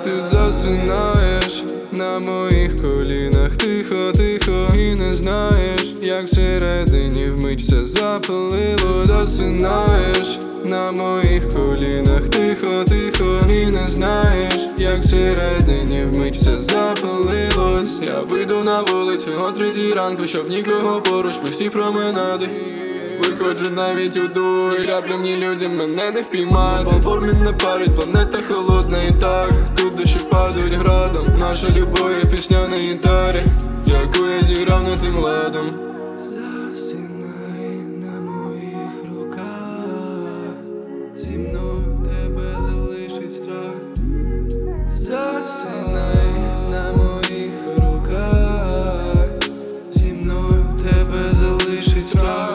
Ти засинаєш на моїх колінах, тихо, тихо, і не знаєш, як всередині вмить все запалило. Засинаєш на моїх колінах, тихо, тихо, і не знаєш, як всередині вмить все запалилось. Я вийду на вулицю о 3 ранку, щоб нікого поруч, пусті променади. Виходжу навіть у душ, краплям людям мене не впіймати. По формі не парить, планета холодна і так. Тут дощі падають градом, наша любов є пісня на гітарі, яку я зіграв не тим ладом. Засинай на моїх руках, зі мною тебе залишить страх. Засинай на моїх руках, зі мною тебе залишить страх.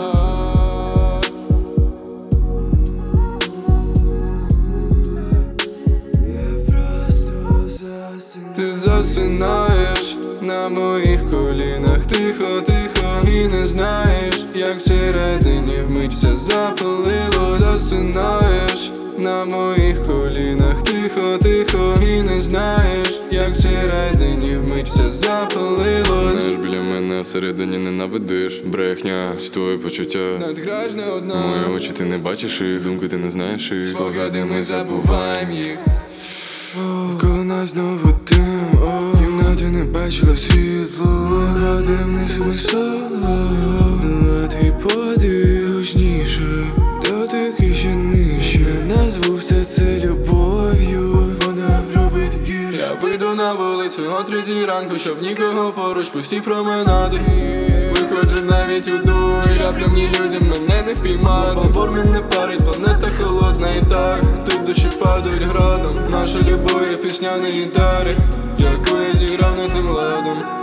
Ти засинаєш на моїх колінах, тихо, тихо, і не знаєш, як всередині вмить все запалило. Засинаєш на моїх колінах, тихо, тихо, і не знаєш, як всередині вмить все запалило. Знаєш, біля мене всередині ненавидиш. Брехня, всі твої почуття Надграєш не одна. Мої очі ти не бачиш їх, думки ти не знаєш їх. Спогади ми забуваємо їх. Коли нас знову дим, кімнаті не бачила світло. Ради вниз висало, а твій подих гучніше, дотики ще нижче. Не назву все це любов'ю, вона робить гірше. Я вийду на вулицю о 3 ранку, щоб нікого поруч, пусті променади. Виходжу навіть у душ, краплям людям мене не впіймати. По формі не парить, планета холодна і так. Тут дощі падають градом, наша любов є пісня на гітарі, яку я зіграв не тим ладом.